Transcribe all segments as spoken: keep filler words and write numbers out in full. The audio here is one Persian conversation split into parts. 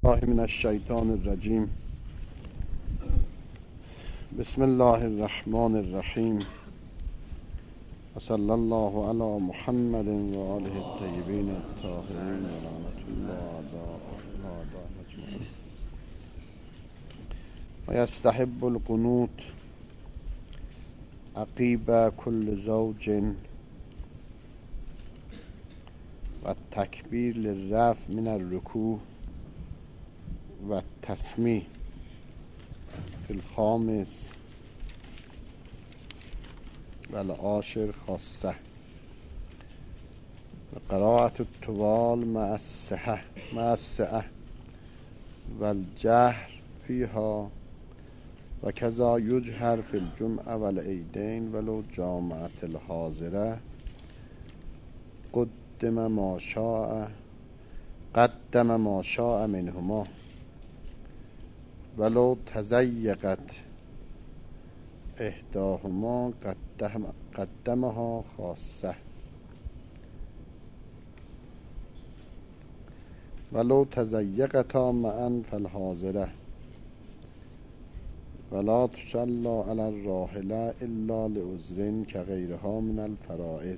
الله من الشیطان الرجیم. بسم الله الرحمن الرحیم و صلی الله علی محمد و آله الطیبین الطاهرین و لعنت الله علی اعدائهم اجمعین. و یستحب القنوت عقیب کل زوج و التکبیر للرفع من الرکوع و التسمیع فی الخامس و العاشر خاصه و قراءة الطوال مع الصحة مع السعة و الجهر فیها و کذا یجهر فی الجمعة و العیدین ولو جامعة الحاضره قدم ما شاء قدم ما شاء منهما ولو تضیقت احداهما قدم قدمها خاصه ولو تضیقتا معا فالحاضره ولا تصلی علی الراحله الا لعذر كغیرها من الفرائض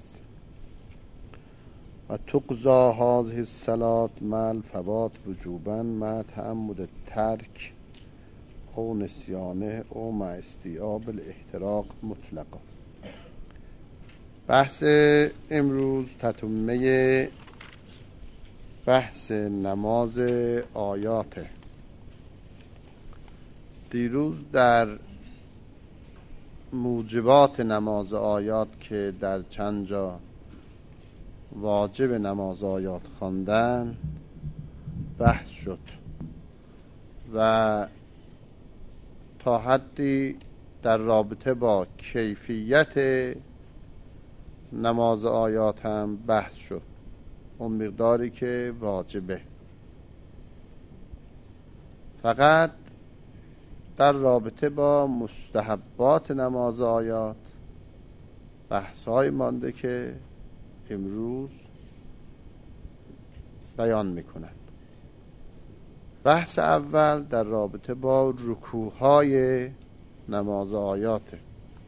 و تقضى هذه الصلاة مع الفوات وجوبا مع تعمد الترک او نسیانه او مع استیعاب الاحتراق مطلقا. بحث امروز تتمه بحث نماز آیاته. دیروز در موجبات نماز آیات که در چند جا واجب نماز آیات خواندن بحث شد و تا حدی در رابطه با کیفیت نماز آیات هم بحث شد، اون مقداری که واجبه. فقط در رابطه با مستحبات نماز آیات بحث‌های مانده که امروز بیان میکنند. بحث اول در رابطه با رکوع‌های نماز آیاته.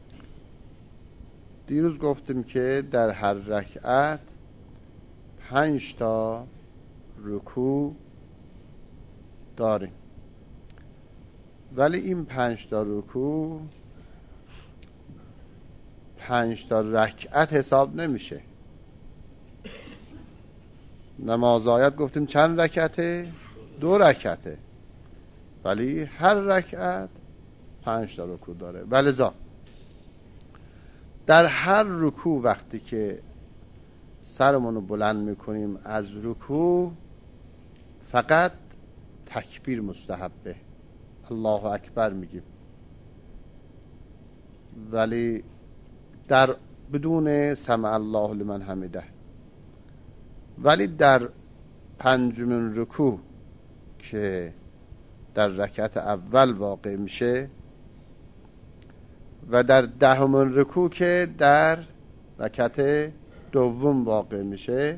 دیروز گفتیم که در هر رکعت پنج تا رکوع داریم، ولی این پنج تا رکوع پنج تا رکعت حساب نمیشه. نماز آیات گفتیم چند رکعته؟ دو رکعته، ولی هر رکعت پنج تا رکوع داره. ولذا در هر رکوع وقتی که سرمون رو بلند میکنیم از رکوع فقط تکبیر مستحبه، الله اکبر میگیم، ولی در بدون سمع الله لمن حمیده. ولی در پنجمین رکوع که در رکعت اول واقع میشه و در دهمین رکوع که در رکعت دوم واقع میشه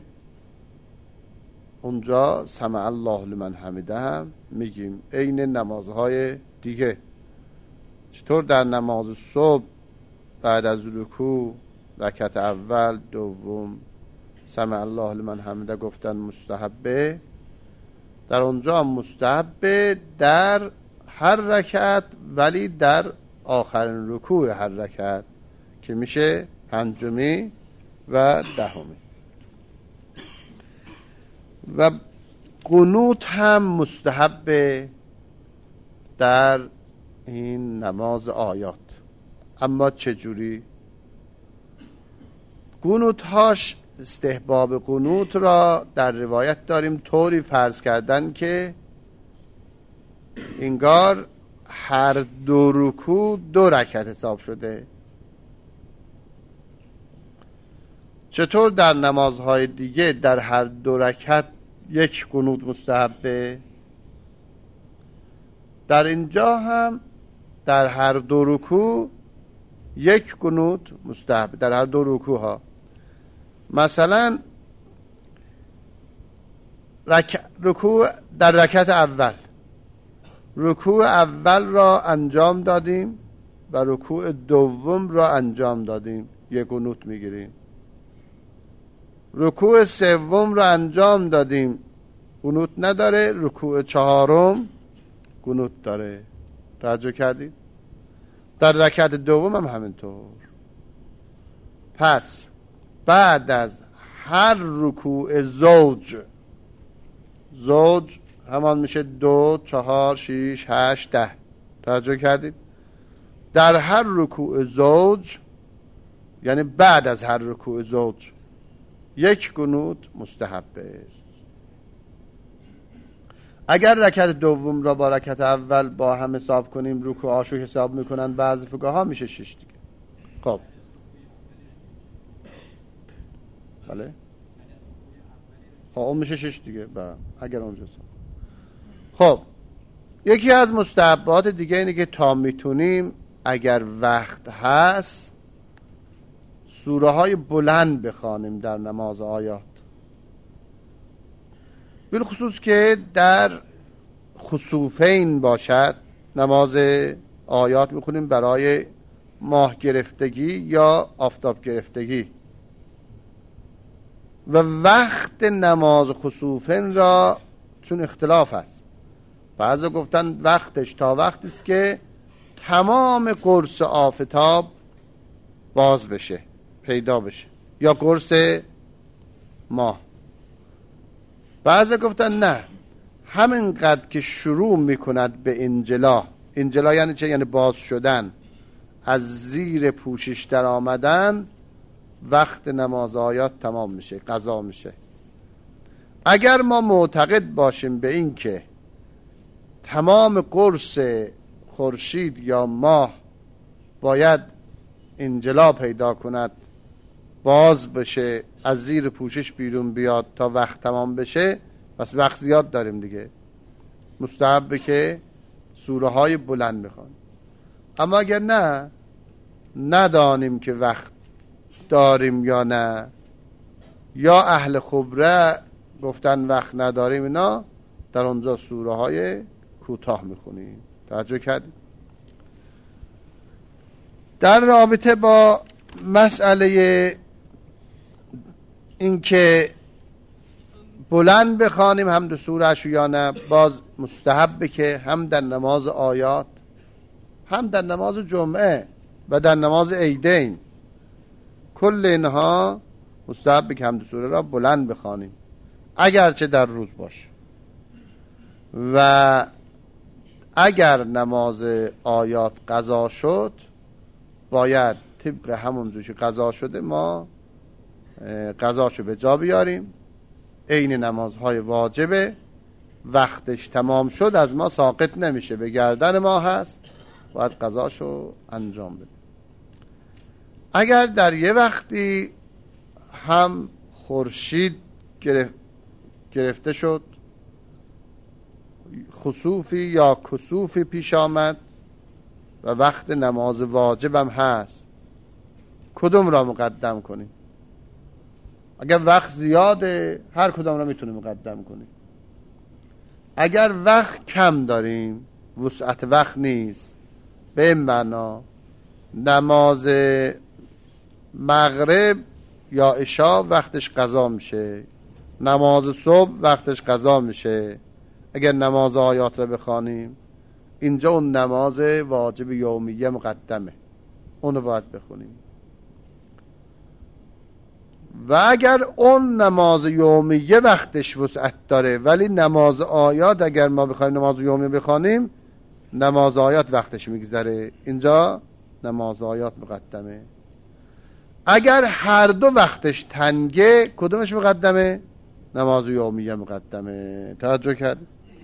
اونجا سمع الله لمن حمیده هم میگیم، عین نمازهای دیگه. چطور در نماز صبح بعد از رکوع رکعت اول دوم سمع الله لمن حمیده گفتن مستحبه، در اونجا هم مستحبه در هر رکعت، ولی در آخرین رکوع هر رکعت که میشه پنجمی و دهمی. و قنوت هم مستحبه در این نماز آیات. اما چجوری؟ قنوت هاش استحباب قنوت را در روایت داریم طوری فرض کردن که انگار هر دو رکوع دو رکعت حساب شده. چطور در نمازهای دیگه در هر دو رکعت یک قنوت مستحبه، در اینجا هم در هر دو رکوع یک قنوت مستحبه، در هر دو رکوع ها. مثلا رک... رکوع در رکعت اول رکوع اول را انجام دادیم و رکوع دوم را انجام دادیم، یک قنوت میگیریم. رکوع سوم را انجام دادیم، قنوت نداره. رکوع چهارم قنوت داره. توجه کردید؟ در رکعت دوم هم همینطور. پس بعد از هر رکوع زوج، زوج همان میشه دو، چهار، شیش، هشت، ده. توجه کردید؟ در هر رکوع زوج، یعنی بعد از هر رکوع زوج، یک قنوت مستحبه. اگر رکعت دوم را با رکعت اول با هم حساب کنیم، رکوعاشو حساب میکنن بعضی فقها، میشه شش دیگه. خب بله، خب اون میشه شش دیگه. بله اگر اونجا حساب. خب یکی از مستحبات دیگه اینه که تا میتونیم اگر وقت هست سوره های بلند بخوانیم در نماز آیات، بالخصوص که در خسوفین باشد، نماز آیات میخونیم برای ماه گرفتگی یا آفتاب گرفتگی. و وقت نماز خسوفین را چون اختلاف هست، بعضا گفتن وقتش تا وقتی است که تمام قرص آفتاب باز بشه، پیدا بشه، یا قرص ماه. بعضا گفتن نه، همینقدر که شروع میکند به انجلا. انجلا یعنی چه؟ یعنی باز شدن، از زیر پوشش در آمدن، وقت نماز آیات تمام میشه، قضا میشه. اگر ما معتقد باشیم به این که تمام قرص خورشید یا ماه باید انجلا پیدا کند، باز بشه، از زیر پوشش بیرون بیاد تا وقت تمام بشه، پس وقت زیاد داریم دیگه. مستحبه که سوره های بلند بخوان. اما اگر نه، ندانیم که وقت داریم یا نه، یا اهل خبره گفتن وقت نداریم، اینا در اونجا سوره های کوتاه میخونیم. توجه کردید؟ در رابطه با مسئله این که بلند بخوانیم حمد سوره‌شو یا نه، باز مستحبه که هم در نماز آیات، هم در نماز جمعه و در نماز عیدین، کل اینها مستحبه که حمد سوره را بلند بخوانیم، اگرچه در روز باشه. و اگر نماز آیات قضا شد، باید طبق همون که قضا شده ما قضاشو به جا بیاریم. عین نمازهای واجبه، وقتش تمام شد از ما ساقط نمیشه، به گردن ما هست، باید قضاشو انجام بده. اگر در یه وقتی هم خورشید گرفت گرفته شد، خسوفی یا کسوفی پیش آمد و وقت نماز واجب هم هست، کدوم را مقدم کنیم؟ اگر وقت زیاده، هر کدوم را میتونیم مقدم کنیم. اگر وقت کم داریم، وسعت وقت نیست، به این معنا نماز مغرب یا عشاء وقتش قضا میشه، نماز صبح وقتش قضا میشه. اگر نماز آیات را بخوانیم، اینجا اون نماز واجب یومیه مقدمه، اونو باید بخونیم. و اگر اون نماز یومیه وقتش وسعت داره، ولی نماز آیات اگر ما بخوایم نماز یومیه بخوانیم، نماز آیات وقتش میگذره، اینجا نماز آیات مقدمه. اگر هر دو وقتش تنگه، کدومش مقدمه؟ نماز یومیه مقدمه. توجه کرد؟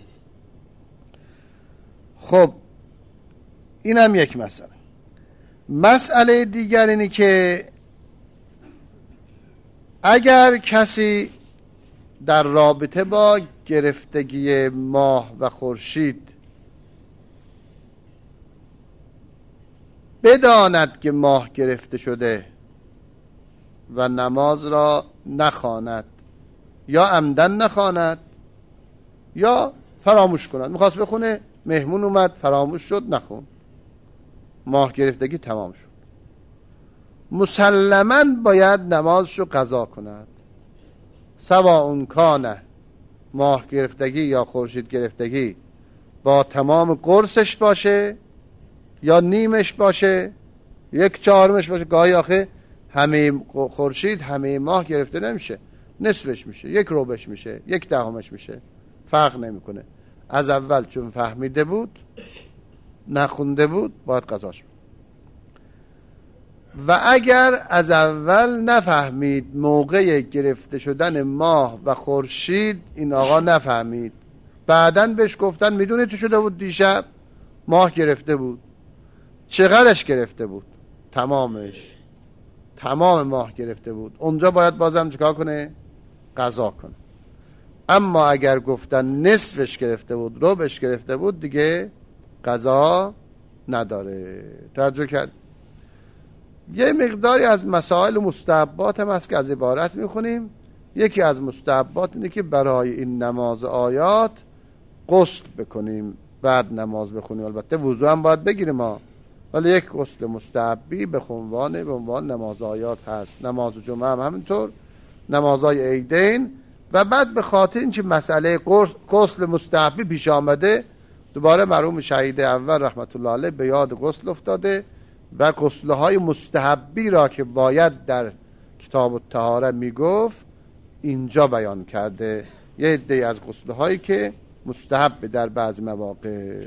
خب این هم یک مسئله. مسئله دیگر اینی که اگر کسی در رابطه با گرفتگی ماه و خورشید بداند که ماه گرفته شده و نماز را نخواند، یا عمدن نخواند یا فراموش کند. میخواست بخونه، مهمون اومد فراموش شد نخون، ماه گرفتگی تمام شد. مسلماً باید نمازشو قضا کند، سواء کان ماه گرفتگی یا خورشید گرفتگی با تمام قرصش باشه یا نیمش باشه، یک چهارمش باشه. گاهی آخه همه خورشید همه ماه گرفته نمیشه، نصفش میشه، یک ربعش میشه، یک دهمش میشه، فرق نمیکنه. از اول چون فهمیده بود نخونده بود باید قضاش بود. و اگر از اول نفهمید موقع گرفته شدن ماه و خورشید، این آقا نفهمید، بعدن بهش گفتن میدونی تو شده بود دیشب ماه گرفته بود، چقدرش گرفته بود؟ تمامش، تمام ماه گرفته بود. اونجا باید بازم چیکار کنه؟ قضا کنه. اما اگر گفتن نصفش گرفته بود، ربعش گرفته بود، دیگه قضا نداره. توجه کرد؟ یه مقداری از مسائل مستحبات هم هست که از عبارت میخونیم. یکی از مستحبات اینه که برای این نماز آیات غسل بکنیم، بعد نماز بخونیم. البته وضو هم باید بگیریم ما، ولی یک غسل مستحبی به عنوان به عنوان نماز آیات هست. نماز جمعه هم همینطور، نمازهای عیدین. و بعد به خاطر اینکه مسئله غسل مستحبی پیش آمده، دوباره مرحوم شهید اول رحمت الله علیه به یاد غسل افتاده و غسل‌های مستحبی را که باید در کتاب الطهاره میگفت اینجا بیان کرده. یه عده از غسل‌هایی که مستحب در بعض مواقع.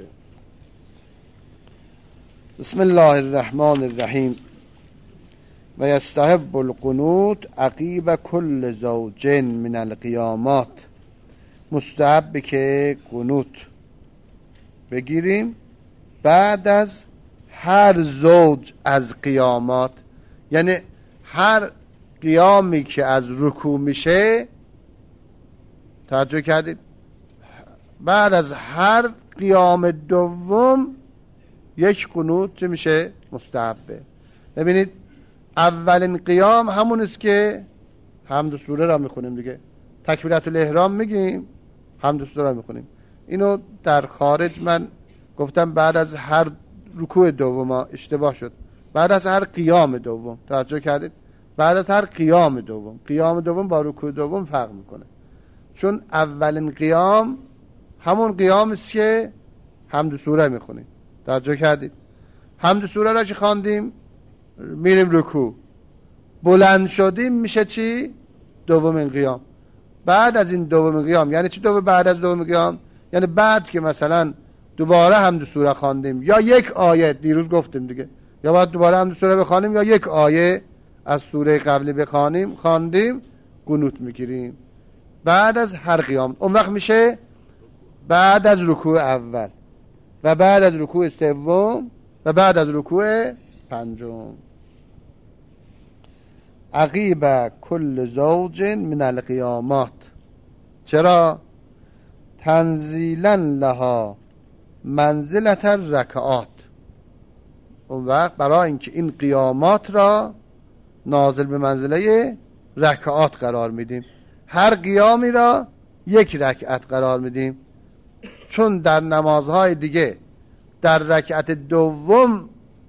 بسم الله الرحمن الرحیم. و یستحب القنوت عقیب کل زوج من القیامات. مستحب که قنوت بگیریم بعد از هر زوج از قیامات، یعنی هر قیامی که از رکوع میشه. توجه کردید؟ بعد از هر قیام دوم یک قنوت چه میشه؟ مستحبه. ببینید اولین قیام همون است که حمد و سوره را میخونیم دیگه، تکبیرت الاحرام میگیم، حمد و سوره را میخونیم. اینو در خارج من گفتم بعد از هر رکوع دوم، اشتباه شد، بعد از هر قیام دوم. توجه کردید؟ بعد از هر قیام دوم. قیام دوم با رکوع دوم فرق میکنه، چون اولین قیام همون قیام است که حمد و سوره میخونیم. توجه کردید؟ حمد و سوره را که خواندیم میریم رکوع، بلند شدیم میشه چی؟ دومین قیام. بعد از این دومین قیام یعنی چی؟ دوم بعد از دومین قیام یعنی بعد که مثلا دوباره حمد و سوره خواندیم یا یک آیه، دیروز گفتیم دیگه، یا باید دوباره حمد و سوره بخوانیم یا یک آیه از سوره قبلی بخوانیم، خواندیم، قنوت میگیریم بعد از هر قیام. اون وقت میشه بعد از رکوع اول و بعد از رکوع سوم و بعد از رکوع پنجم. عقیب کل زوج من القیامات. چرا؟ تنزیلا لها منزلت الرکعات. اون وقت برای اینکه این قیامات را نازل به منزله رکعات قرار میدیم، هر قیامی را یک رکعت قرار میدیم. چون در نمازهای دیگه در رکعت دوم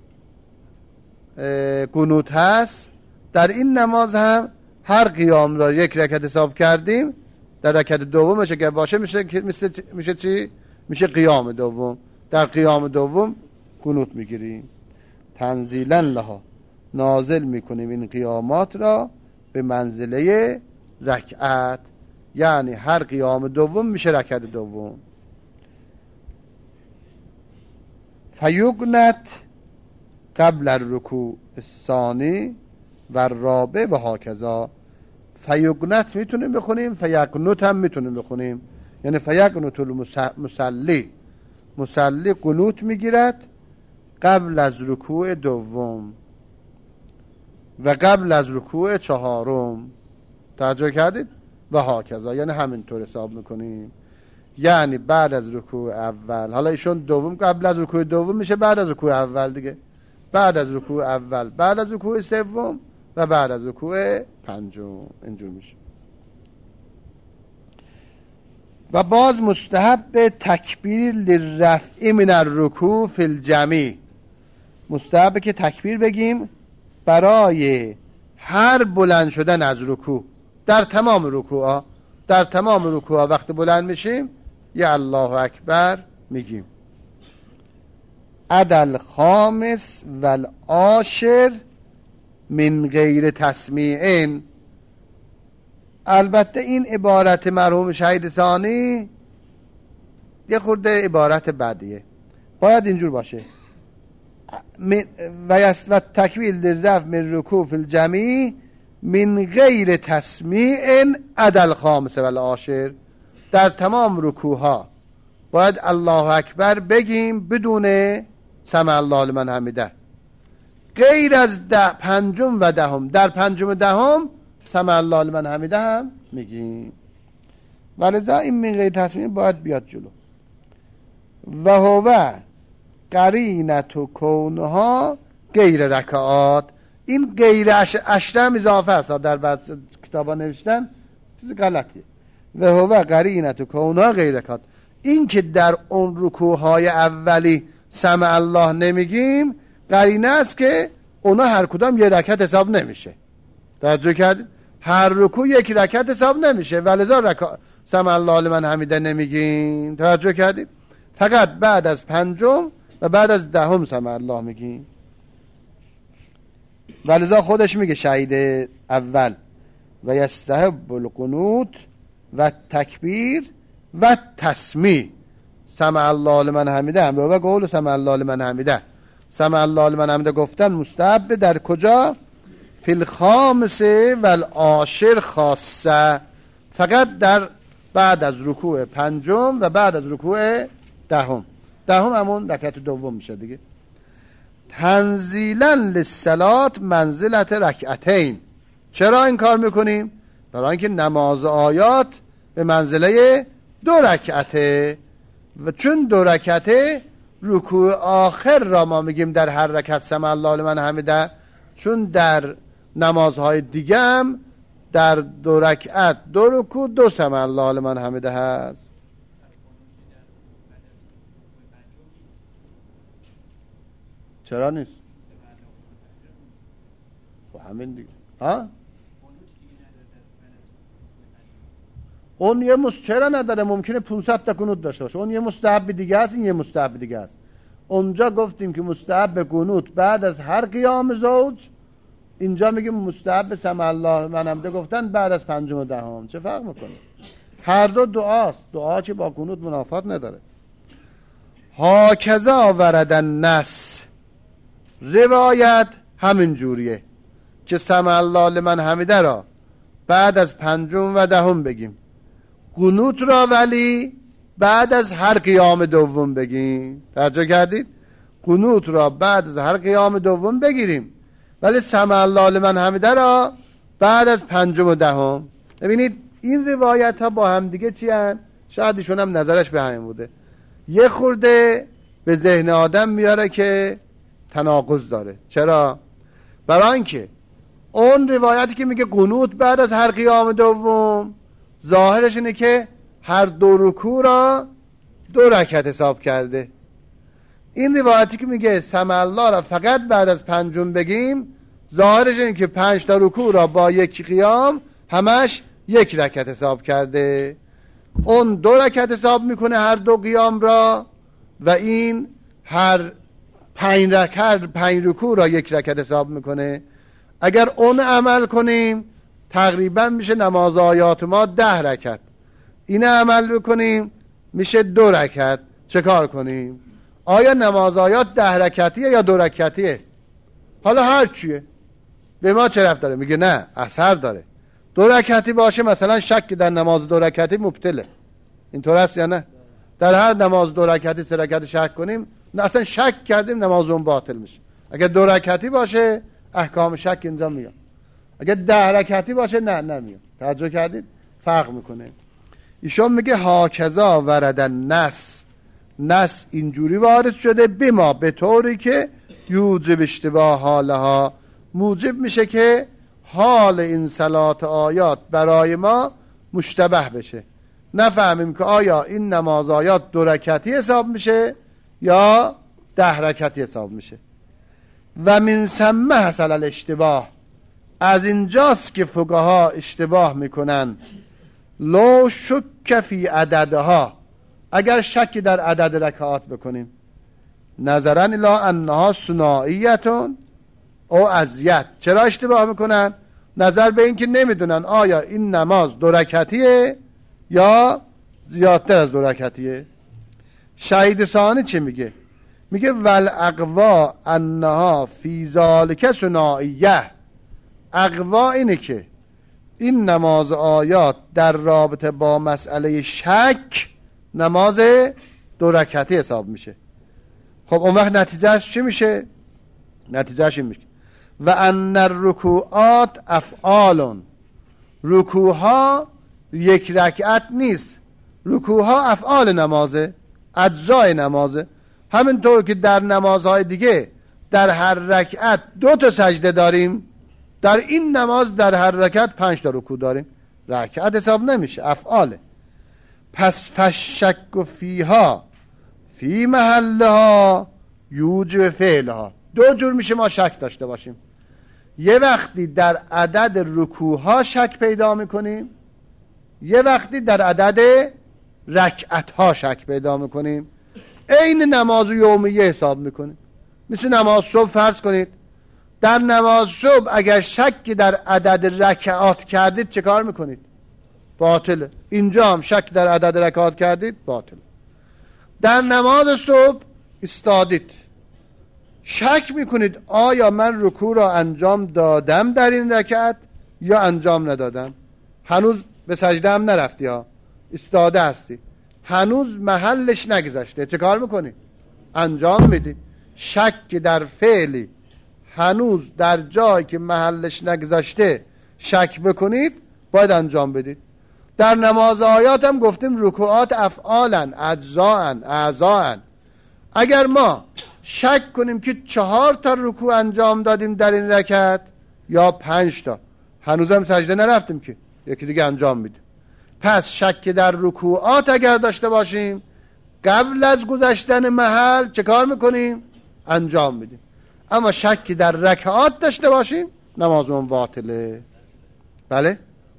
قنوت هست، در این نماز هم هر قیام را یک رکعت حساب کردیم، در رکعت دومش اگر باشه میشه میشه میشه چی؟ میشه قیام دوم. در قیام دوم قنوت میگیریم. تنزیلا لها، نازل میکنیم این قیامات را به منزله رکعت، یعنی هر قیام دوم میشه رکعت دوم. فیقنت قبل الرکوع الثانی و الرابع و هاکذا. فیقنت میتونیم بخونیم، فیقنت هم میتونیم بخونیم، یعنی فیقنت المصلی، مصلی قنوت میگیرد قبل از رکوع دوم و قبل از رکوع چهارم. توجه کردید؟ و هاکذا، یعنی همینطور حساب میکنیم، یعنی بعد از رکوع اول. حالا ایشون دوم، قبل از رکوع دوم میشه بعد از رکوع اول دیگه، بعد از رکوع اول، بعد از رکوع سوم و بعد از رکوع پنجم، اینجور میشه. و باز مستحب تکبیر للرفع من الرکوع فی الجمع، مستحب که تکبیر بگیم برای هر بلند شدن از رکوع، در تمام رکوعا، در تمام رکوعا وقت بلند میشیم یا الله اکبر میگیم. عدل خامس و العاشر من غیر تسمیعین. البته این عبارت مرحوم شهید ثانی یه خورده عبارت بدیه، باید اینجور باشه و تکبیر للرفع من رکوع فی الجمع من غیر تسمیع عدل خامس و العاشر. در تمام رکوع ها باید الله اکبر بگیم بدون سمع الله لمن حمیده، غیر از ده پنجم و دهم. در پنجم و دهم سمع الله لمن حمیده هم میگیم، ولذا این من غیر تسمیع باید بیاد جلو. و هو قرینت و کونها غیر رکعات. این غیر اشره هم اضافه است، در بعض کتابا نوشتن چیز غلطیه. و هو قرینت و کونها غیر رکعات، این که در اون رکوعهای اولی سمع الله نمیگیم قرینه است که اونا هر کدام یه رکعت حساب نمیشه. توجه کردید؟ هر رکوع یک رکعت حساب نمیشه، ولذا رکع سمع الله لمن حمیده نمیگیم. توجه کردید؟ فقط بعد از پنجم و بعد از دهم سمع الله میگیم. ولذا خودش میگه شهید اول و یستحب القنوت و تکبیر و تسمیع سمع الله لمن حمیده هم و قول سمع الله لمن حمیده. سمع الله لمن حمیده گفتن مستحب در کجا؟ فی الخامس و العاشر خاصه، فقط در بعد از رکوع پنجم و بعد از رکوع دهم. دهم همون رکعت دوم میشه دیگه. تنزیلا للصلات منزلت رکعتین. چرا این کار میکنیم؟ برای اینکه نماز آیات به منزله دو رکعته و چون دو رکعته رکوع آخر را ما میگیم در هر رکعت سمع الله لمن حمیده، چون در نمازهای دیگه هم در دو رکعت دو رکوع دو سمع الله لمن حمیده هست. چرا نیست؟ خب همین دیگه. ها؟ اون یه مست چرا نداره؟ ممکنه پانصد تا قنوت داشته باشه. اون یه مستحب دیگه است، این یه مستحب دیگه است. اونجا گفتیم که مستحب قنوت بعد از هر قیام زوج، اینجا میگیم مستحب سمع الله لمن حمیده گفتن بعد از پنجم و دهم. چه فرق میکنه؟ هر دو دعاست، دعا که با قنوت منافات نداره. هاکذا ورد النص، روایت همین جوریه که سمع الله لمن حمیده را بعد از پنجم و دهم بگیم، قنوت را ولی بعد از هر قیام دوم بگیم. توجه کردید؟ قنوت را بعد از هر قیام دوم بگیریم ولی سمع الله لمن حمیده را بعد از پنجم و دهم. ببینید این روایت ها با هم دیگه چی هن؟ شاید ایشون هم نظرش به همین بوده، یه خورده به ذهن آدم میاره که تناقض داره. چرا؟ برای اینکه اون روایتی که میگه قنوت بعد از هر قیام دوم ظاهرش اینه که هر دو رکوع را دو رکعت حساب کرده. این روایتی که میگه سمع الله را فقط بعد از پنجم بگیم ظاهرش اینه که پنج تا رکوع را با یک قیام همش یک رکعت حساب کرده. اون دو رکعت حساب میکنه هر دو قیام را و این هر پنج رکعت پنج رکوع را یک رکعت حساب میکنه. اگر اون عمل کنیم تقریبا میشه نماز آیات ما ده رکعت. این عمل بکنیم میشه دو رکعت. چه کار کنیم؟ آیا نماز آیات ده رکعتیه یا دو رکعتیه؟ حالا هر چیه به ما چه ربط داره؟ میگه نه اثر داره. دو رکعتی باشه مثلا شک در نماز دو رکعتی مبطله، اینطور است یا نه؟ در هر نماز دو رکعتی سه رکعتی شک کنیم نه اصلا شک کردیم نماز اون باطل میشه. اگر دو رکعتی باشه احکام شک اینجا میاد، اگر ده رکعتی باشه نه نمیاد. توجه کردید؟ فرق میکنه. ایشون میگه هاکذا ورد النص، نص اینجوری وارد شده به ما به طوری که یوجب اشتباه حالها، موجب میشه که حال این صلات آیات برای ما مشتبه بشه. نفهمیم که آیا این نماز آیات دو رکعتی حساب میشه یا ده رکعتی حساب میشه. و من ثم حصل الاشتباه، از اینجاست که فقها اشتباه میکنن. لو شک فی عددها، اگر شکی در عدد رکعات بکنیم، نظرا الی انها ثنائیتون او ازیت. چرا اشتباه میکنن؟ نظر به این که نمیدونن آیا این نماز دو رکعتیه یا زیادتر از دو رکعتیه. شهید ثانی چی میگه؟ میگه ول اقوا انها فی ذالک ثنائیه. اقوا اینه که این نماز آیات در رابطه با مسئله شک نماز دو رکعتی حساب میشه. خب اون وقت نتیجهش چی میشه؟ نتیجهش این میشه و ان الرکوعات افعال، رکوعها یک رکعت نیست، رکوعها افعال نمازه، اجزای نمازه. همینطور که در نمازهای دیگه در هر رکعت دو تا سجده داریم، در این نماز در هر رکعت پنج تا رکوع داریم. رکعت حساب نمیشه، افعاله. پس فشک فیها فی محلها یوجب فعلها. دو جور میشه ما شک داشته باشیم. یه وقتی در عدد رکوعها شک پیدا میکنیم، یه وقتی در عدد رکعتها شک پیدا میکنیم. عین نماز یومیه حساب میکنیم. مثل نماز صبح فرض کنید، در نماز صبح اگر شکی در عدد رکعات کردید چه کار میکنید؟ باطله. اینجا هم شک در عدد رکعات کردید، باطله. در نماز صبح استادید، شک میکنید آیا من رکوع را انجام دادم در این رکعت یا انجام ندادم. هنوز به سجده هم نرفتی ها، استاده هستی، هنوز محلش نگذشته. چه کار میکنی؟ انجام میدی. شک در فعلی هنوز در جایی که محلش نگذشته شک بکنید، باید انجام بدید. در نماز آیات هم گفتیم رکوعات افعالن، اجزاءن، اعضاءن. اگر ما شک کنیم که چهار تا رکوع انجام دادیم در این رکعت یا پنج تا، هنوز هم سجده نرفتیم که، یکی دیگه انجام میدیم. پس شک در رکوعات اگر داشته باشیم، قبل از گذشتن محل چه کار میکنیم؟ انجام میدیم. اما شکی در رکعات داشته باشیم، نمازمون باطله. بله؟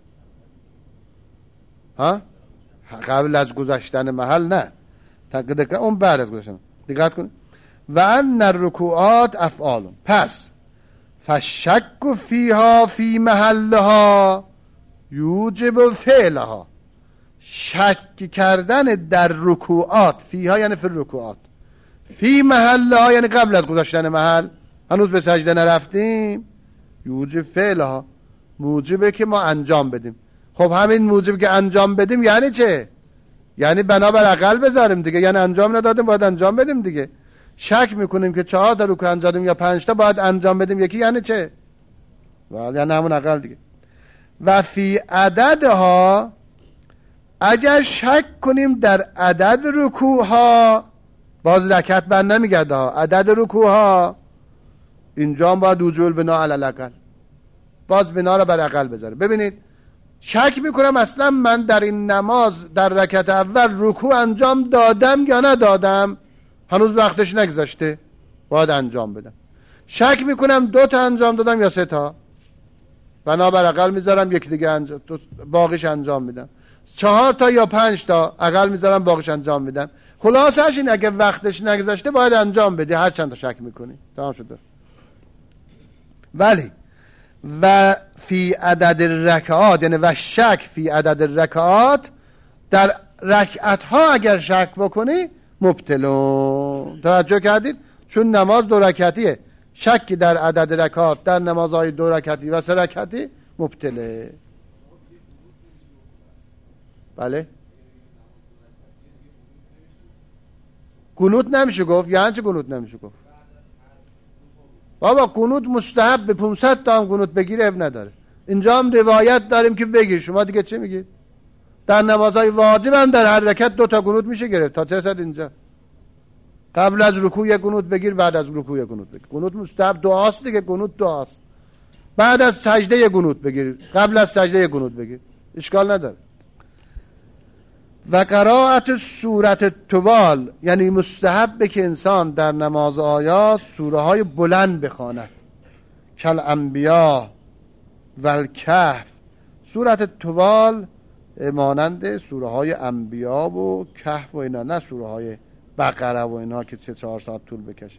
ها؟ قبل از گذشتن محل نه، تقدر اون بعد از گذشتن. دقت کن. و ان الرکوعات افعال، پس فشک فیها فی محلها یوجب فعلها. شک کردن در رکوعات، فیها یعنی فی الرکوعات، فی محلها یعنی قبل از گذاشتن محل، هنوز به سجده نرفتیم، یوجب فعلها، موجبه که ما انجام بدیم. خب همین موجب که انجام بدیم یعنی چه؟ یعنی بنابر عقل بذاریم دیگه، یعنی انجام ندادیم باید انجام بدیم دیگه. شک میکنیم که چهار تا رکوع انجام دادیم یا پنج تا، باید انجام بدیم یکی، یعنی چه؟ یعنی همون عقل دیگه. و فی عددها، اگر شک کنیم در عدد رکوع ها، باز رکعت بند نمیگرده ها، عدد رکوع ها، اینجا هم باید وجول بنا علی الاقل، باز بنا رو بر عقل بذاره. ببینید شک میکنم اصلا من در این نماز در رکعت اول رکوع انجام دادم یا ندادم، هنوز وقتش نگذشته، باید انجام بدم. شک میکنم دو تا انجام دادم یا سه تا، بنابر عقل میذارم یک دیگه انجام، باقیش انجام میدم. چهار تا یا پنج تا عقل میذارم، باقیش انجام میدم. خلاصش این اگه وقتش نگذشته باید انجام بدی، هر چند تا شک میکنی. تمام شد. ولی و فی عدد رکعات، یعنی و شک فی عدد رکعات، در رکعت ها اگر شک بکنی مبتلون. توجه کردید؟ چون نماز دو رکعتیه، شکی در عدد رکعات در نمازهای دو رکعتی و سه رکعتی مبتله. بله؟ قنوت نمیشه گفت. یعنی چه قنوت نمیشه گفت؟ بابا قنوت مستحب، به پانصد تا هم قنوت بگیره اب نداره. اینجا هم روایت داریم که بگیر. شما دیگه چه میگید؟ در نمازهای واجب هم در هر رکعت دو تا قنوت میشه گرفت. تا چه صد اینجا قبل از رکوع یک قنوت بگیر، بعد از رکوع یک قنوت بگیر. قنوت مستحب دعاست دیگه، قنوت دعاست. بعد از سجده یک قنوت بگیر، قبل از سجده یک قنوت بگیر، اشکال نداره. و قرائت سورت طوال، یعنی مستحب که انسان در نماز آیات سوره های بلند بخواند، کل انبیا و الکهف. سورت طوال مانند سوره های انبیا و کهف و اینا، نه سوره های بقره و اینا که سه چهار ساعت طول بکشه.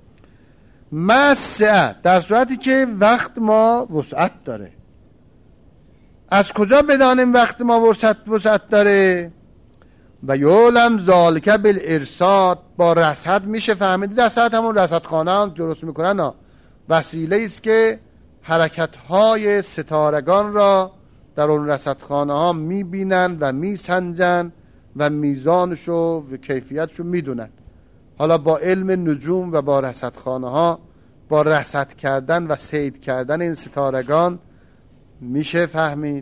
مسعه، در صورتی که وقت ما وسعت داره. از کجا بدانیم وقت ما وسعت وسعت داره؟ و یولم ذالک بالارصاد، با رصد میشه فهمید. رصد همون رصدخانه هم درست میکنن، وسیله است که حرکت های ستارگان را در اون رصدخانه ها میبینن و میسنجن و میزانشو و کیفیتشو میدونن. حالا با علم نجوم و با رصدخانه ها، با رصد کردن و صید کردن این ستارگان میشه فهمید.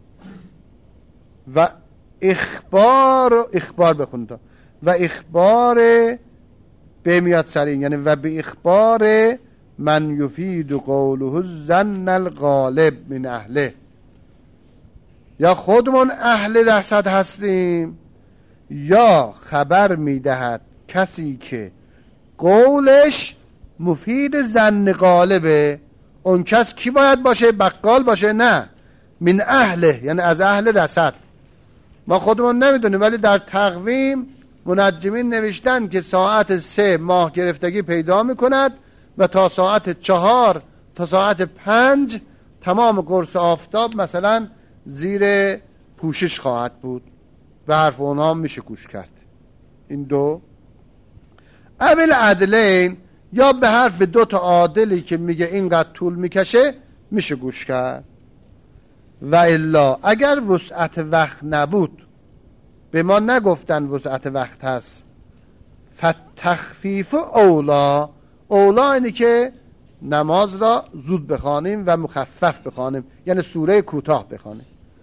و اخبار اخبار بخونید و اخبار به میاد سرین، یعنی و به اخبار من یفید قوله ظن الغالب من اهله، یا خودمون اهل رصد هستیم یا خبر میدهد کسی که قولش مفید ظن غالبه. اون کس کی باید باشه؟ بقال باشه؟ نه، من اهله، یعنی از اهل رصد. ما خودمون نمیدونیم، ولی در تقویم منجمین نوشتن که ساعت سه ماه گرفتگی پیدا میکند و تا ساعت چهار تا ساعت پنج تمام قرص آفتاب مثلا زیر پوشش خواهد بود و حرف اونها میشه گوش کرد. این دو. اول عدلین، یا به حرف دو تا عادلی که میگه اینقدر طول میکشه میشه گوش کرد. و الا اگر وسعت وقت نبود، به ما نگفتن وسعت وقت هست، فتخفیف اولا، اولا اینه که نماز را زود بخوانیم و مخفف بخوانیم، یعنی سوره کوتاه بخوانیم.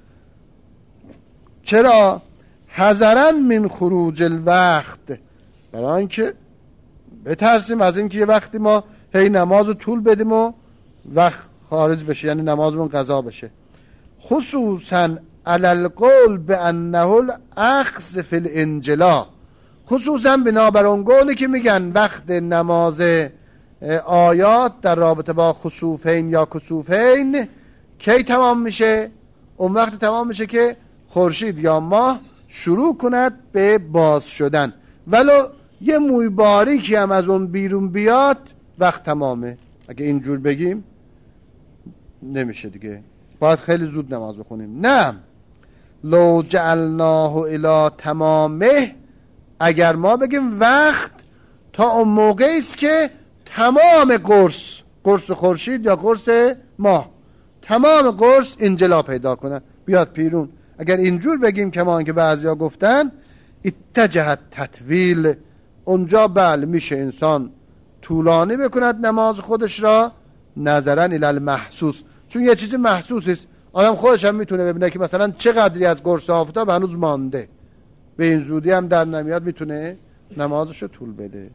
چرا؟ حذرا من خروج الوقت، برای اینکه بترسیم از اینکه یه وقتی ما هی نماز رو طول بدیم و وقت خارج بشه، یعنی نمازمون قضا بشه. خصوصا علی القول بانه الاخذ فی الانجلا، خصوصا بنابر اون قولی که میگن وقت نماز آیات در رابطه با خسوفین یا کسوفین کی تمام میشه؟ اون وقت تمام میشه که خورشید یا ماه شروع کند به باز شدن، ولو یه موی باریکی هم از اون بیرون بیاد وقت تمامه. اگه اینجور بگیم نمیشه دیگه، باید خیلی زود نماز بخونیم. نه، لو جعلناه الی تمامه، اگر ما بگیم وقت تا اون موقعی است که تمام قرص قرص خورشید یا قرص ماه تمام قرص انجلا پیدا کنه بیاد پیرون، اگر اینجور بگیم کما که بعضیا گفتن اتجهت تطویل، اونجا بله میشه انسان طولانی بکند نماز خودش را نظرا الی المحسوس، چون یه چیز محسوس است. آدم خودش هم میتونه ببینه که مثلا چقدری از قرص آفتاب هنوز مانده، به این زودی هم در نمیاد، میتونه نمازش رو طول بده.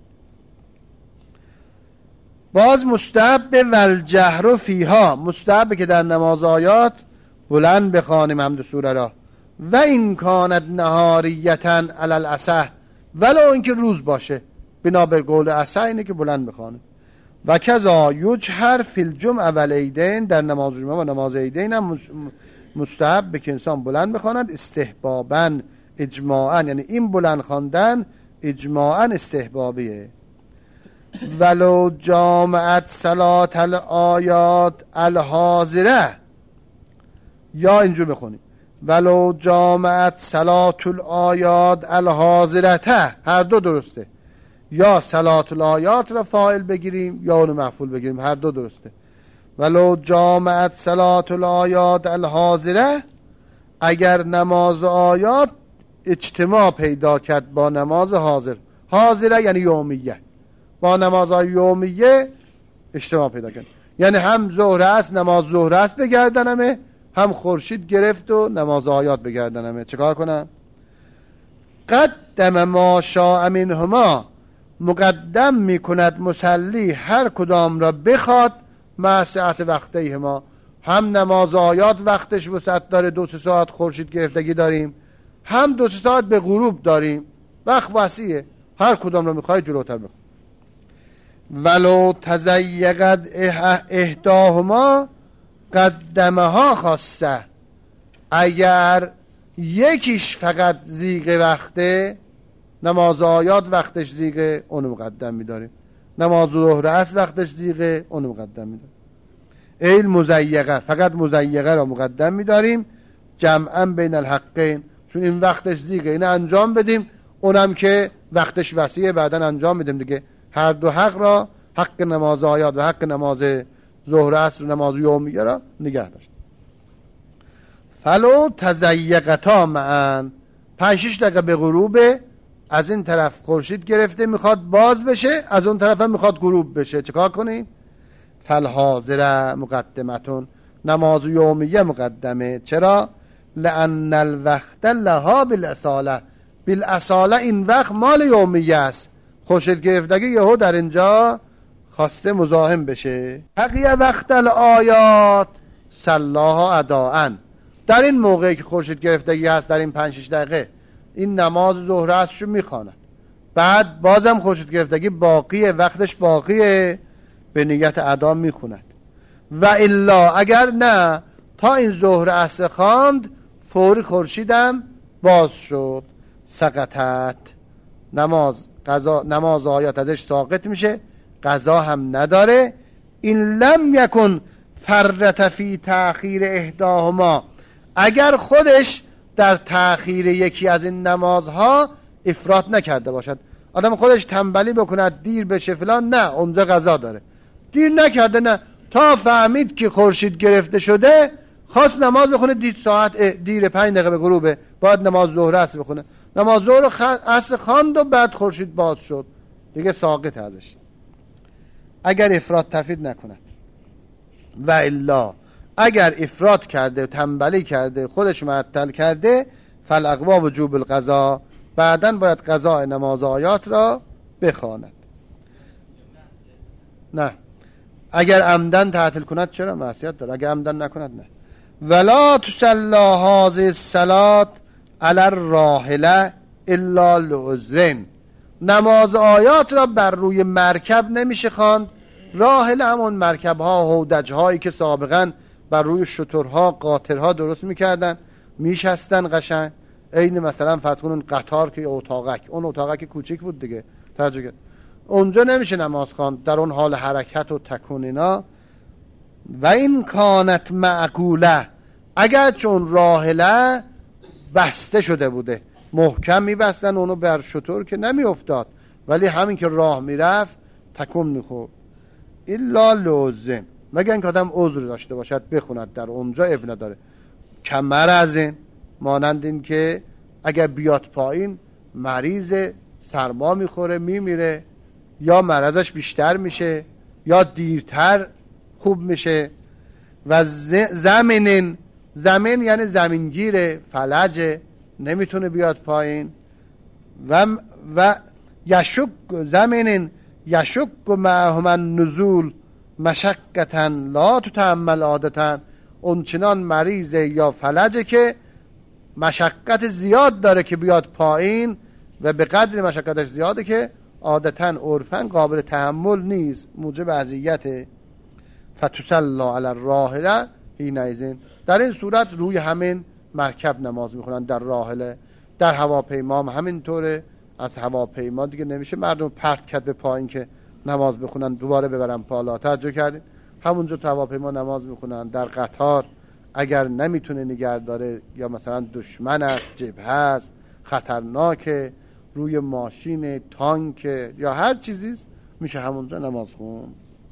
باز مستحب والجهر فیها، مستحب که در نماز آیات بلند بخوانیم حمد سوره را. و این کانت نهاریتا علی الاصح، ولو اینکه روز باشه، بنابر قول اصح اینه که بلند بخوانیم. و کذا یجهر فی الجمعه و العیدین، در نماز جمعه و نماز عیدین هم مستحب که انسان بلند بخواند، استحبابا اجماعا، یعنی این بلند خواندن اجماعا استحبابیه. ولو جامعت صلات الآیات الحاضره، یا اینجور بخونیم ولو جامعت صلات الآیات الحاضرته، هر دو درسته، یا صلات الآیات را فاعل بگیریم یا اون مفعول بگیریم، هر دو درسته. ولو جامعت صلات الآیات الحاضره، اگر نماز آیات اجتماع پیدا کرد با نماز حاضر، حاضره یعنی یومیه، با نمازهای یومیه اجتماع پیدا کرد، یعنی هم ظهر است نماز ظهر است بگردنمه، هم خورشید گرفت و نماز آیات بگردنمه، چیکار کنم؟ قدم ما شاء منهما، مقدم میکند مصلی هر کدام را بخواد مع ساعت وقته ما، هم نماز آیات وقتش وسعت داره، دو سه ساعت خورشید گرفتگی داریم، هم دو سه ساعت به غروب داریم، وقت وسیعه، هر کدام رو میخوای جلوتر بخون. ولو تزیقت احداهما قدمها خواسته، اگر یکیش فقط زیغ وقته، نماز آیات وقتش زیغه، اونو مقدم میداریم. نماز ظهر است وقتش زیغه، اونو مقدم میداریم. ایل مزیقه، فقط مزیقه را مقدم میداریم. جمعا بین الحقین، چون این وقتش زیغه، اینو انجام بدیم، اونم که وقتش وسیعه بعدن انجام میدیم دیگه. هر دو حق را، حق نماز آیات و حق نماز ظهر است و نماز یومیه را نگه داشت. فلو تزیقتا معن، پنج شش دقیقه به غروبه، از این طرف خورشید گرفته میخواد باز بشه، از اون طرف هم میخواد غروب بشه، چیکار کنیم؟ فالحاضر مقدمتون، نماز یومیه مقدمه. چرا؟ لان الوقت لها بالاصاله، بالاصاله این وقت مال یومیه است. خورشید گرفتگی یهو در اینجا خواسته مزاحم بشه. بقیه وقت الآیات صلاها اداءً، در این موقعی که خورشید گرفتگی هست، در این پنج شش دقیقه این نماز ظهر عصرشو میخواند، بعد بازم خورشید گرفتگی باقیه، وقتش باقیه، به نیت ادا میخوند. و الا اگر نه، تا این ظهر عصر خواند، فوری خورشیدم باز شد، سقطت، نماز قضا نماز آیات ازش ساقط میشه، قضا هم نداره. این لم یکن فرط فی تأخیر احداهما، اگر خودش در تأخیر یکی از این نمازها افراط نکرده باشد. آدم خودش تنبلی بکند دیر بشه فلان، نه، اونجا قضا داره. دیر نکرده، نه، تا فهمید که خورشید گرفته شده، خواست نماز بخونه، دید ساعت دیر، پنج دقیقه به غروبه، باید نماز ظهر عصر بخونه، نماز ظهر عصر خواند و بعد خورشید باز شد، دیگه ساقط ازش، اگر افراط تفرید نکنه. و الا اگر افراط کرده، تنبلی کرده، خودش معطل کرده، فالاقوا وجوب القضا، بعدن باید قضاء نماز آیات را بخواند. نه، اگر عمدن تعطیل کند چرا؟ معصیت داره. اگر عمدن نکند نه. ولا تصلی هذه الصلاة علی الراحله الا لعذر، نماز آیات را بر روی مرکب نمیشه خواند. راحله همون مرکب ها، هودج هایی که سابقا بر روی شترها، قاطرها درست میکردن، میشستن قشنگ، عین مثلا فرض کنون قطار که اتاقک، اون اتاقک کوچیک بود دیگه، توجه کرد، اونجا نمیشه نماز خواند در اون حال حرکت و تکون اینا. و این کانت معقوله، اگر چون راحله بسته شده بوده، محکم میبستن اونو بر شتر که نمی افتاد، ولی همین که راه میرفت تکون میخورد. الا لازم، مگر اینکه آدم عذر داشته باشد بخوند، در اونجا ابن داره. کمر از این، مانند این که اگر بیاد پایین مریض، سرما میخوره میمیره، یا مرضش بیشتر میشه یا دیرتر خوب میشه. و زمین، زمین یعنی زمینگیره، فلجه، نمیتونه بیاد پایین. و و یشک زمین یشک معهم النزول مشقتا لا تتحمل عادتا، اون چنان مریضه یا فلجه که مشقت زیاد داره که بیاد پایین، و به قدر مشقتش زیاده که عادتا عرفا قابل تحمل نیست، موجب اذیت. فتسلی علی الراحله حینئذ، در این صورت روی همین مرکب نماز میخونن، در راحله. در هواپیما هم همینطوره، از هواپیما دیگه نمیشه مردم پرت کرد به پایین که نماز بخونن دوباره ببرن بالا، توجه کردین؟ همونجا تو هواپیما نماز میخونن. در قطار اگر نمیتونه نگه داره، یا مثلا دشمن است، جبهه است، خطرناکه، روی ماشین، تانک یا هر چیزی میشه همونجا نماز خون.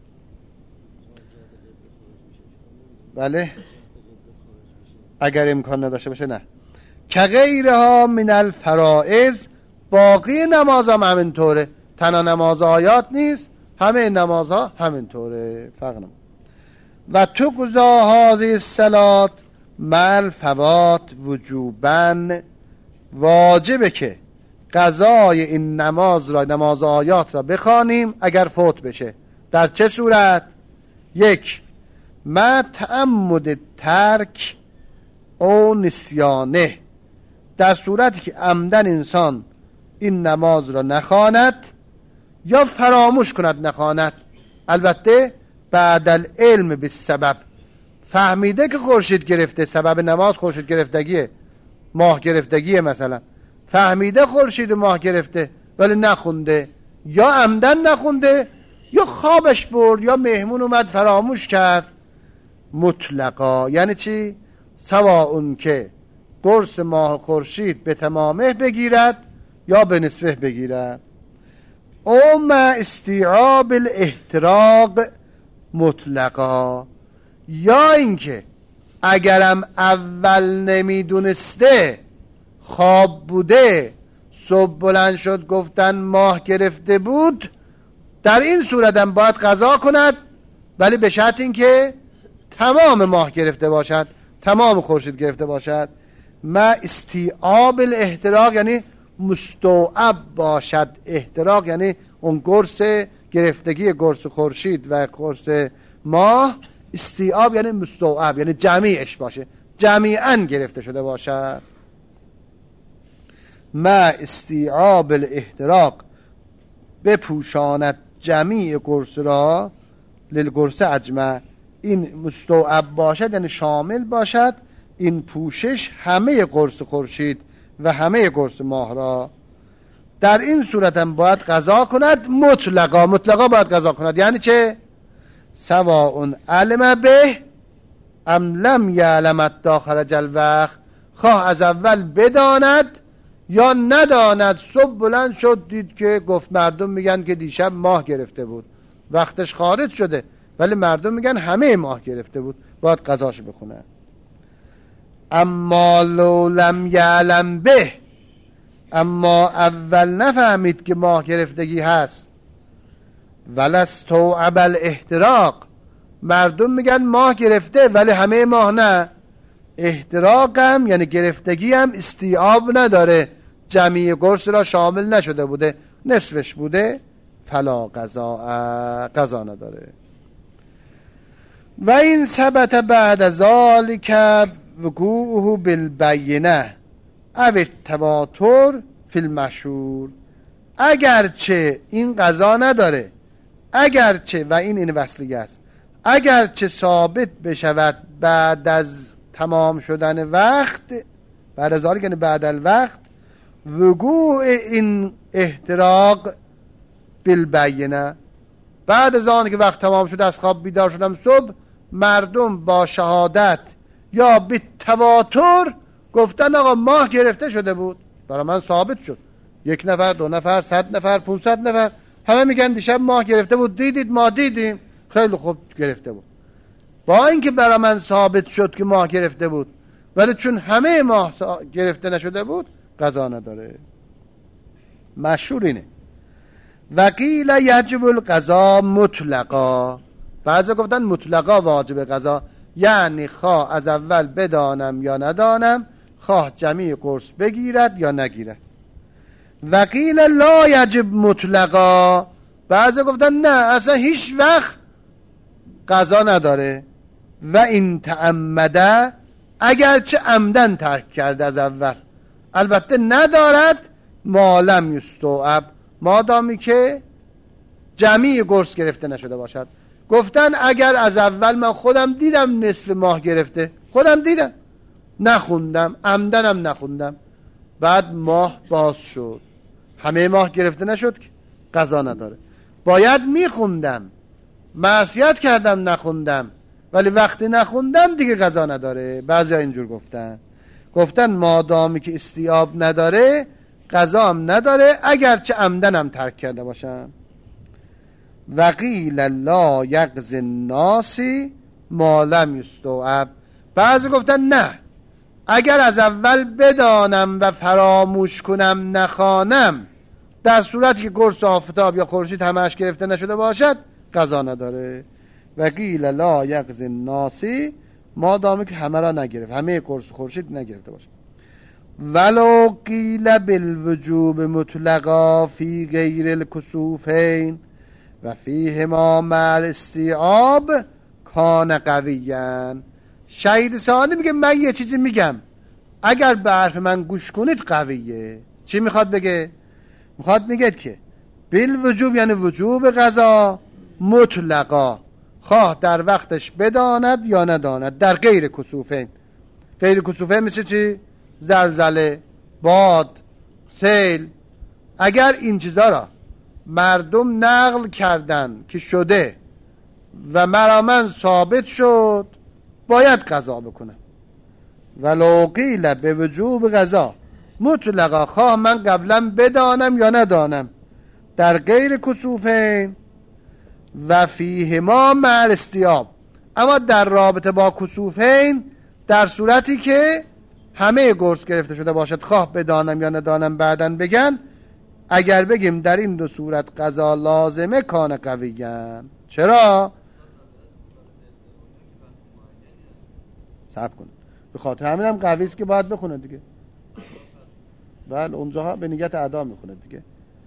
بله، اگر امکان نداشته باشه نه. که غیرها من الفرائض، باقی نماز هم همینطوره، تنها نماز آیات نیست، همه نمازها همینطوره، فرق نمید. و تو قضا هذه الصلاة مع الفوات وجوبا، واجبه که قضای این نماز را، نماز آیات را بخوانیم اگر فوت بشه. در چه صورت؟ یک، ما تعمد ترک او نسیانه، در صورتی که عمدن انسان این نماز را نخواند یا فراموش کند نخواند، البته بعد العلم به سبب، فهمیده که خورشید گرفته، سبب نماز خورشید گرفتگیه، ماه گرفتگیه، مثلا فهمیده خورشید ماه گرفته ولی نخونده، یا عمدن نخونده یا خوابش برد یا مهمون اومد فراموش کرد، مطلقا یعنی چی؟ سواء که قرص ماه خورشید به تمامه بگیرد یا به نصفه بگیرد. او ما استیعاب الاحتراق مطلقا، یا اینکه اگرم اول نمیدونسته، خواب بوده، صبح بلند شد گفتن ماه گرفته بود، در این صورت هم باید قضا کند، ولی به شرط اینکه تمام ماه گرفته باشد، تمام خورشید گرفته باشد. ما استیعاب الاحتراق یعنی مستوعب باشد، احتراق یعنی اون قرص گرفتگی قرص خورشید و قرص ماه، استیعاب یعنی مستوعب یعنی جمعیش باشه، جمیعاً گرفته شده باشد. ما استیعاب الاحتراق بپوشاند جمیع قرص را، للقرص اجمع، این مستوعب باشد یعنی شامل باشد این پوشش همه قرص خورشید و همه قرص ماه را. در این صورت هم باید قضا کند مطلقا، مطلقا باید قضا کند. یعنی چه؟ سواء علم به ام لم یعلم داخل الوقت، خواه از اول بداند یا نداند. صبح بلند شد دید که گفت مردم میگن که دیشب ماه گرفته بود، وقتش خارج شده ولی مردم میگن همه ماه گرفته بود، باید قضاش بخونه. اما لو لم یعلم به، اما اول نفهمید که ماه گرفتگی هست، ولستوعب الاحتراق، مردم میگن ماه گرفته ولی همه ماه نه، احتراق هم یعنی گرفتگی هم استیعاب نداره، جمعی قرص را شامل نشده بوده، نصفش بوده، فلا قضا، قضا نداره. و این ثبت بعد ذالک وقوعه بالبینه او التواتر فی المشهور، اگرچه این قضا نداره، اگرچه، و این این وصلیه است، اگرچه ثابت بشود بعد از تمام شدن وقت، بعد از ذالک یعنی بعد الوقت، وقوع این احتراق بالبینه، بعد از آن که وقت تمام شد از خواب بیدار شدم صبح، مردم با شهادت یا به تواتر گفتن آقا ماه گرفته شده بود، برای من ثابت شد، یک نفر، دو نفر، صد نفر، پونصد نفر، همه میگن دیشب ماه گرفته بود، دیدید؟ ما دیدیم. خیلی خوب گرفته بود. با اینکه برای من ثابت شد که ماه گرفته بود، ولی چون همه ماه گرفته نشده بود قضا نداره. مشهور اینه. وقیل یجب القضا مطلقا، بعضی گفتن مطلقا واجب قضا، یعنی خواه از اول بدانم یا ندانم، خواه جمعی قرص بگیرد یا نگیرد. وقیل لا یجب مطلقا، بعضی گفتن نه اصلا هیچ وقت قضا نداره. و این تعمده، اگرچه عمدن ترک کرده از اول، البته ندارد، مالم یستوعب، مادامی که جمعی قرص گرفته نشده باشد. گفتن اگر از اول من خودم دیدم نصف ماه گرفته، خودم دیدم، نخوندم، عمدنم نخوندم، بعد ماه باز شد، همه ماه گرفته نشد، که قضا نداره. باید میخوندم، معصیت کردم نخوندم، ولی وقتی نخوندم دیگه قضا نداره. بعضی ها اینجور گفتن، گفتن مادامی که استیعاب نداره قضا هم نداره، اگرچه عمدنم ترک کرده باشم. وقیل لا یقضی الناس ما لم یستوعب، بعضی گفتن نه، اگر از اول بدانم و فراموش کنم نخوانم، در صورتی که قرص آفتاب یا خورشید همش گرفته نشده باشد قضا نداره. وقیل لا یقضی الناس، ما دامی که همه را نگرفت، همه قرص خورشید نگرفته باشد. ولو قیل بالوجوب مطلقا فی غیر الکسوفین و فیهما مع الاستیعاب کان قویاً. شهید ثانی میگه من یه چیزی میگم، اگر به حرف من گوش کنید قویه. چی میخواد بگه؟ میخواد میگه که بالوجوب یعنی وجوب قضا مطلقا، خواه در وقتش بداند یا نداند، در غیر کسوفین. غیر کسوفین مثل چی؟ زلزله، باد، سیل. اگر این چیزا را مردم نقل کردن که شده و مرا من ثابت شد، باید قضا بکنم. ولو قیل به وجوب قضا مطلقا، خواه من قبلا بدانم یا ندانم، در غیر کسوفین و فیهما مع الاستیاب، اما در رابطه با کسوفین در صورتی که همه گرس گرفته شده باشد، خواه بدانم یا ندانم بعدن بگن، اگر بگیم در این دو صورت قضا لازمه کان قویان. چرا؟ صبر کن، به خاطر همین هم قوی است که باید بخونه دیگه. بله اونجاها به نیت ادا میخونه دیگه.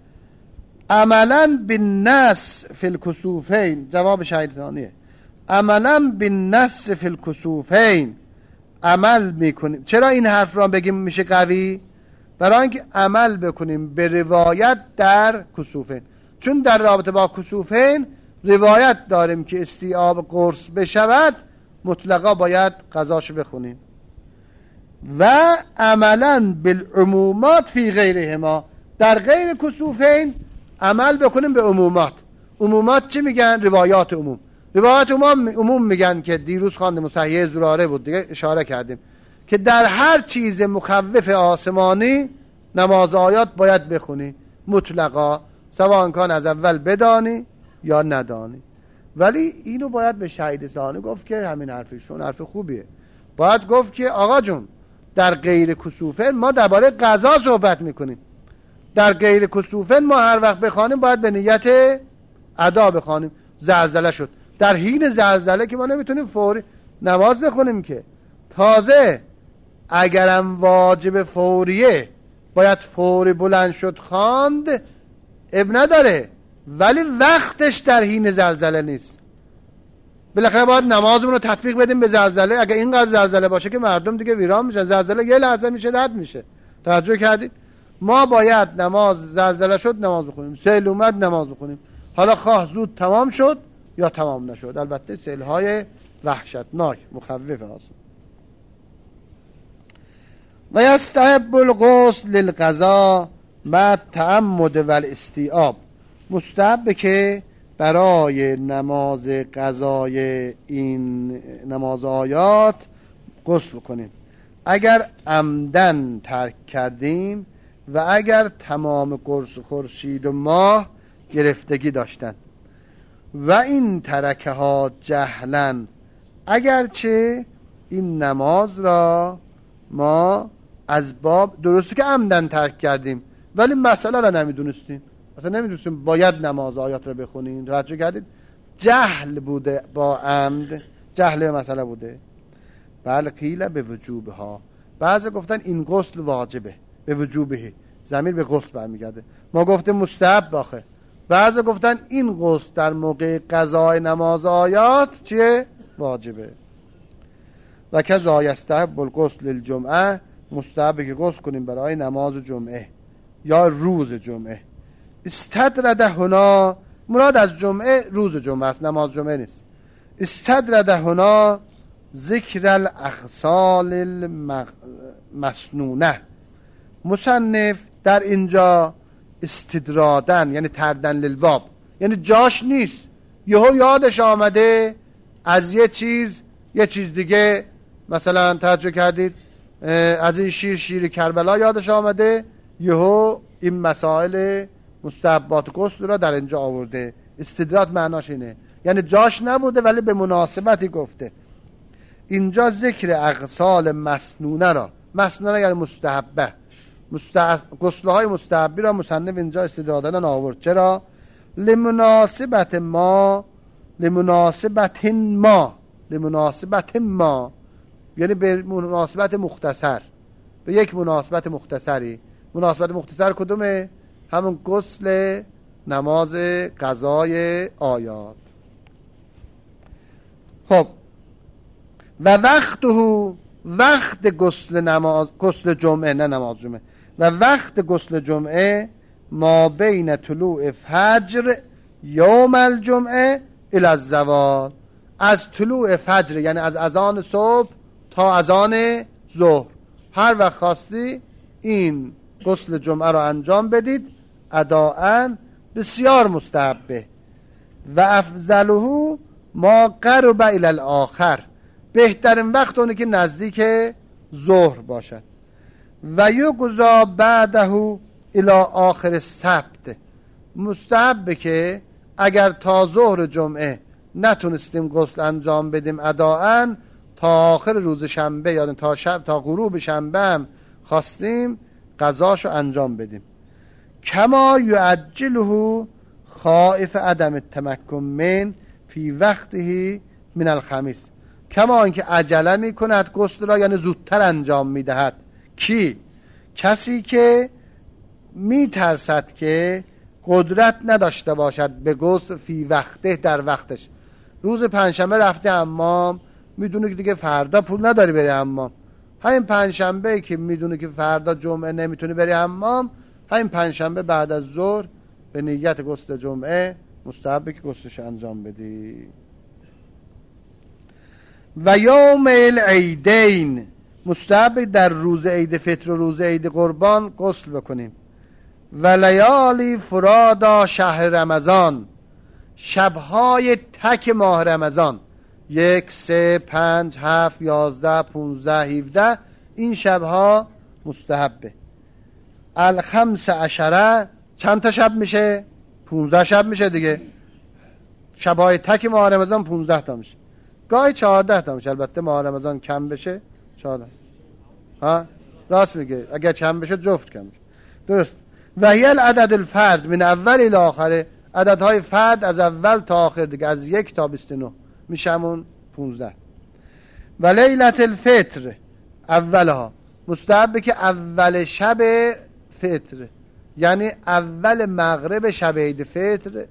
عملا بالنص فی الکسوفین، جواب شاهد ثانیه. عملا بالنص فی الکسوفین، عمل میکنیم. چرا این حرف را بگیم میشه قوی؟ برای اینکه عمل بکنیم به روایت در کسوفین، چون در رابطه با کسوفین روایت داریم که استیعاب قرص بشود، مطلقا باید قضاشو بخونیم. و عملا بالعمومات فی غیرهما، در غیر کسوفین عمل بکنیم به عمومات. عمومات چی میگن؟ روایات عموم. روایات عموم, عموم میگن که دیروز خواندیم صحیح زراره بود دیگه، اشاره کردیم که در هر چیز مخوف آسمانی نماز آیات باید بخونی مطلقا، سواء کان از اول بدانی یا ندانی. ولی اینو باید به شهید ثانی گفت که همین حرفشون حرف خوبیه. باید گفت که آقا جون در غیر کسوفن ما درباره قضا صحبت میکنیم، در غیر کسوفن ما هر وقت بخوانیم باید به نیت ادا بخوانیم. زلزله شد، در حین زلزله که ما نمیتونیم فوری نماز بخونیم که، تازه اگرم واجب فوریه باید فوری بلند شد خواند، اب نداره، ولی وقتش در حین زلزله نیست. بالاخره باید نمازمون رو تطبیق بدیم به زلزله. اگه اینقدر زلزله باشه که مردم دیگه ویران میشن، زلزله یه لحظه میشه رد میشه. توجه کردید؟ ما باید نماز، زلزله شد نماز بخونیم، سیل اومد نماز بخونیم، حالا خواه زود تمام شد یا تمام نشد. البته سیل های وحشتناک مخوف هست. و یستحب الغسل للقضا مع تعمد و الاستیعاب، مستحب که برای نماز قضای این نماز آیات غسل کنیم اگر عمدن ترک کردیم و اگر تمام قرص خورشید و ماه گرفتگی داشتن. و این ترکه ها جهلن، اگرچه این نماز را ما از باب، درسته که عمدن ترک کردیم ولی مسئله را نمیدونستیم، اصلا نمیدونستیم باید نماز آیات را بخونیم. توجه کردید؟ جهل بوده با عمد، جهل مسئله بوده. بله قیل به وجوبها، بعضی گفتن این غسل واجبه، به وجوبه، ضمیر به غسل برمیگرده. ما گفتیم مستحب باخه. بعضی گفتن این غسل در موقع قضای نماز آیات چیه؟ واجبه. و کذا یستحب الغسل للجمعه، مستحبه که غسل کنیم برای نماز جمعه یا روز جمعه. استدرد هنا، مراد از جمعه روز جمعه است، نماز جمعه نیست. استدرد هنا ذکر الاغسال المسنونه، مصنف در اینجا استدرادن یعنی تردن للباب، یعنی جاش نیست، یهو یادش آمده از یه چیز یه چیز دیگه، مثلا توجه کردید از این شیر شیر کربلا یادش آمده، یهو این مسائل مستحبات غسل را در اینجا آورده. استدراد معناش اینه، یعنی جاش نبوده ولی به مناسبتی گفته. اینجا ذکر اغسال مسنونه را، مسنونه یعنی مستحبه، مستحب غسل‌های مستحبی را مصنف اینجا استدرادن آورد. چرا؟ لمناسبت ما، لمناسبت ما، لمناسبت ما یعنی به مناسبت مختصر، به یک مناسبت مختصری. مناسبت مختصر کدومه؟ همون غسل نماز قضای آیات. خب و وقته وقت غسل نماز غسل جمعه، نه نماز جمعه، و وقت غسل جمعه ما بین طلوع فجر یوم الجمعه الی الزوال، از طلوع فجر یعنی از اذان صبح تا اذان ظهر، هر وقت خواستی این غسل جمعه رو انجام بدید اداءً، بسیار مستحبه. و افضله ما قرب الی الاخر، بهترین وقت اونه که نزدیک ظهر باشد. و یقضا بعده الی آخر السبت، مستحبه که اگر تا ظهر جمعه نتونستیم غسل انجام بدیم اداءً، تا آخر روز شنبه یا تا شب تا غروب شنبه هم خواستیم قضاشو انجام بدیم. کما یعجله خائف عدم التمکن من فی وقته من الخمیس، کما اینکه عجله میکند غسل را، یعنی زودتر انجام میدهد. کی؟ کسی که میترسد که قدرت نداشته باشد به غسل فی وقته، در وقتش. روز پنجشنبه رفته حمام، میدونه که دیگه فردا پول نداری بری حمام، همین پنجشنبه که میدونه که فردا جمعه نمیتونی بری حمام، همین پنجشنبه بعد از ظهر به نیت غسل جمعه مستحبه که غسلش انجام بدی. و یوم العیدین، مستحبه در روز عید فطر و روز عید قربان غسل بکنیم. و لیالی فرادا شهر رمضان، شبهای تک ماه رمضان، یک، سه، پنج، هفت، یازده، پونزده، هیوده، این شبها مستحبه. الخمس عشره، چند تا شب میشه؟ پونزده شب میشه دیگه. شبهای تک ماه رمضان پونزده تا میشه، گاهی چهارده تا میشه، البته ماه رمضان کم بشه چهارده. ها راست میگه، اگر کم بشه جفت کم میشه، درست. و هی العدد الفرد من اول الی آخره، عددهای فرد از اول تا آخر دیگه، از یک تا بیست و نه میشه همون پونزده. و لیلت الفطر اولها، مستحبه که اول شب فطر یعنی اول مغرب شب عید فطر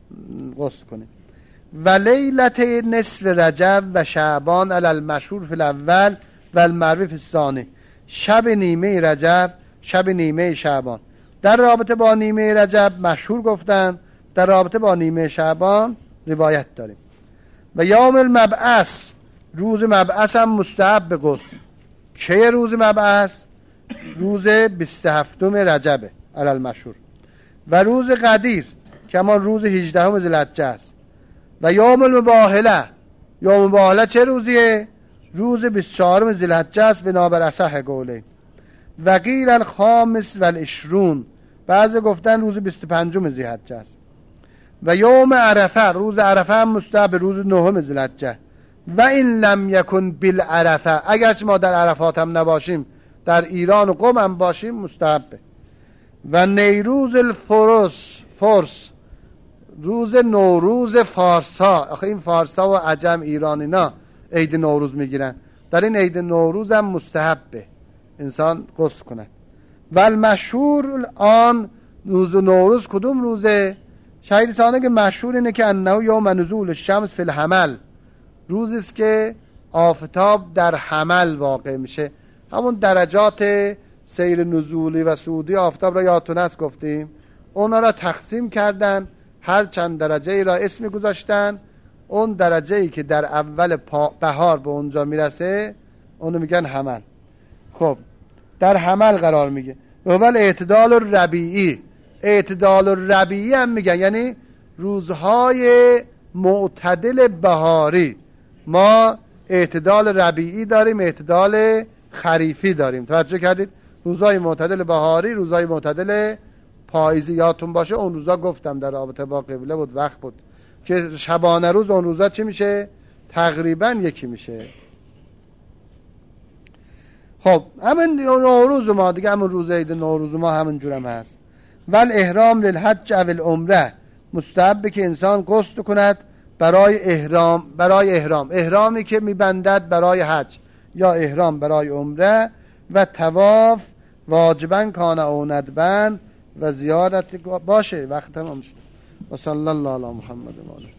غسل کنه. و لیلت نصف رجب و شعبان علی المشهور فی الاول و المروی فی الثانی، شب نیمه رجب، شب نیمه شعبان. در رابطه با نیمه رجب مشهور گفتن، در رابطه با نیمه شعبان روایت داریم. و یوم المبعث، روز مبعث هم مستحب به غسل. چه روز مبعث؟ روز بیست و هفتم رجبه علی المشهور. و روز قدیر که اما روز هجدهم ذوالحجه است. و یوم المباهله، یوم المباهله چه روزیه؟ روز بیست و چهارم ذوالحجه است بنابر اصح قولین. و قیل الخامس و العشرون، بعضی گفتن روز بیست و پنجم ذوالحجه است. و یوم عرفه، روز عرفه هم مستحب، روز نهم ذوالحجه. و این لم یکن بالعرفه، اگرچه ما در عرفات هم نباشیم، در ایران و قم هم باشیم مستحبه. و نیروز الفرس، فرس، روز نوروز فارسا، آخه این فارسا و عجم ایران اینا عید نوروز میگیرن، در این عید نوروز هم مستحبه انسان غسل کنه. و المشهور الان روز نوروز کدوم روزه؟ شهید سانه که مشهور اینه که انه یوم نزول الشمس فی الحمل، روزی است که آفتاب در حمل واقع میشه. همون درجات سیر نزولی و صعودی آفتاب را یادتون هست گفتیم، اونا را تقسیم کردن، هر چند درجه ای را اسمی گذاشتن. اون درجه ای که در اول بهار به اونجا میرسه اونو میگن حمل. خب در حمل قرار میگه. اول اعتدال الربیعی، اعتدال الربیعی هم میگن یعنی روزهای معتدل بهاری. ما اعتدال ربیعی داریم، اعتدال خریفی داریم، توجه کردید؟ روزهای معتدل بهاری، روزهای معتدل پاییزی. یادتون باشه اون روزا گفتم در رابطه با قبله بود، وقت بود که شبانه روز اون روزا چی میشه؟ تقریبا یکی میشه. خب همین نوروز ما دیگه، همون روز عید نوروز ما همین جورم هست. ول احرام للحج او العمره، مستحب که انسان غسل کند برای احرام، برای احرام احرامی که میبندد برای حج یا احرام برای عمره. و طواف واجبا کان او ندبن و زیادت باشه. وقت تمام شد. و صلی الله علی محمد و آله.